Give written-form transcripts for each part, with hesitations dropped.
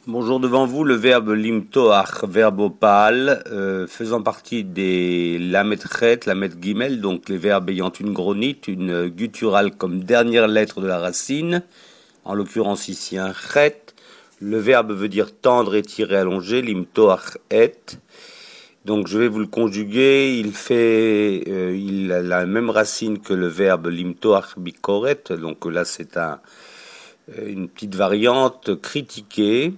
Bonjour, devant vous le verbe limtoach, verbe opale, faisant partie des lamet chet, lamet gimel, donc les verbes ayant une gronite, une gutturale comme dernière lettre de la racine, en l'occurrence ici un chet. Le verbe veut dire tendre, étirer, allonger, limtoach et. Donc je vais vous le conjuguer, il a la même racine que le verbe limtoach bikoret, donc là c'est une petite variante, critiquer.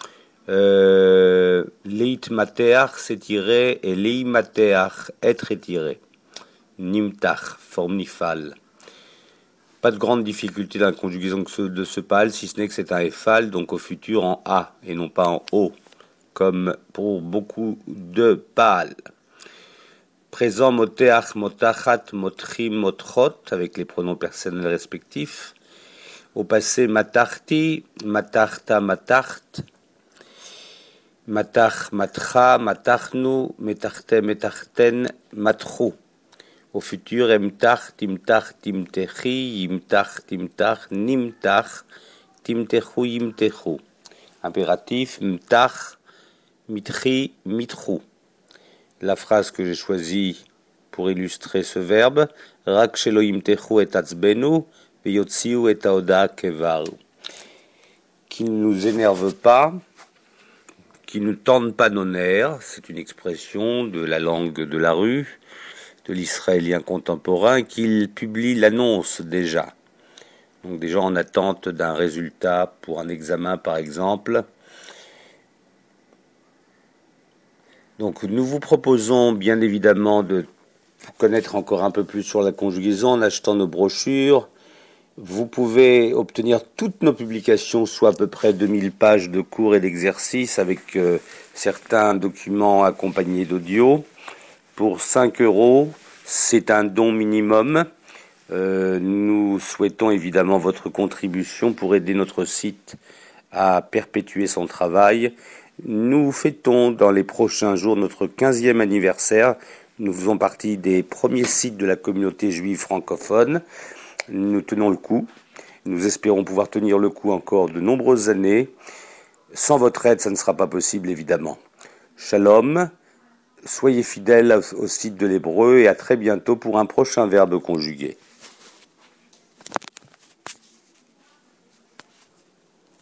Leitmateach s'étirer et leimateach être étiré. Nimtach, forme nifal. Pas de grande difficulté dans la conjugaison de ce pal, si ce n'est que c'est un efal, donc au futur en A et non pas en O, comme pour beaucoup de pal. Présent moteach, motachat, motchim, motchot, avec les pronoms personnels respectifs. Au passé matachti, matachta, matacht. Matach, matcha, matachnu, metachte, metachten, matchou. Au futur, emtach, timtach, timtechi, yimtach, timtach, nimtach, timtechu, yimtechu. Impératif, mtach, mitchi, mitchou. La phrase que j'ai choisie pour illustrer ce verbe, rak shelo yimtechu et atzbenu, veyotziu et haoda kevaru. Qu'il ne nous énerve pas, qui ne tendent pas nos nerfs, c'est une expression de la langue de la rue, de l'israélien contemporain, qu'il publie l'annonce déjà. Donc des gens en attente d'un résultat pour un examen par exemple. Donc nous vous proposons bien évidemment de connaître encore un peu plus sur la conjugaison en achetant nos brochures. Vous pouvez obtenir toutes nos publications, soit à peu près 2000 pages de cours et d'exercices avec certains documents accompagnés d'audio. Pour 5 €, c'est un don minimum. Nous souhaitons évidemment votre contribution pour aider notre site à perpétuer son travail. Nous fêtons dans les prochains jours notre 15e anniversaire. Nous faisons partie des premiers sites de la communauté juive francophone. Nous tenons le coup. Nous espérons pouvoir tenir le coup encore de nombreuses années. Sans votre aide, ça ne sera pas possible, évidemment. Shalom, soyez fidèles au site de l'Hébreu et à très bientôt pour un prochain verbe conjugué.